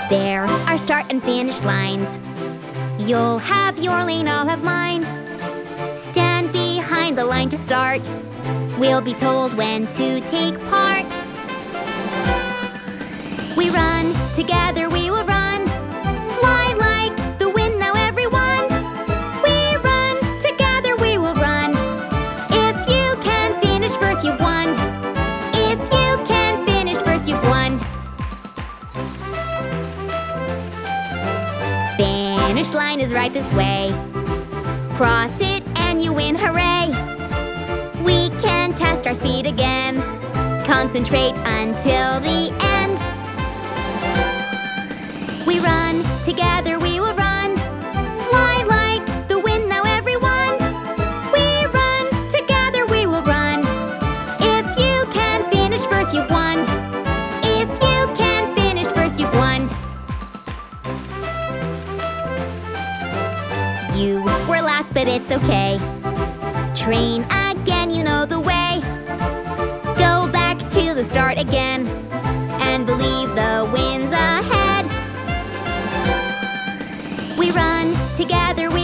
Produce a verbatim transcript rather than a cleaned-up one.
There are start and finish lines. You'll have your lane, I'll have mine. Stand behind the line to start. We'll be told when to take part. We run, together we will run. Fly like the wind now, everyone. We run, together we will run. If you can finish first, you've won. If you can finish first, you've won. Finish line is right this way. Cross it and you win, hooray! We can test our speed again. Concentrate until the end. We run, together we will run. Fly like the wind now, everyone. We run, together we will run. If you can finish first, you've won. If you can finish first, you've won. You were last, but it's okay. Train again, you know the way. Go back to the start again and believe the wind's ahead. We run, together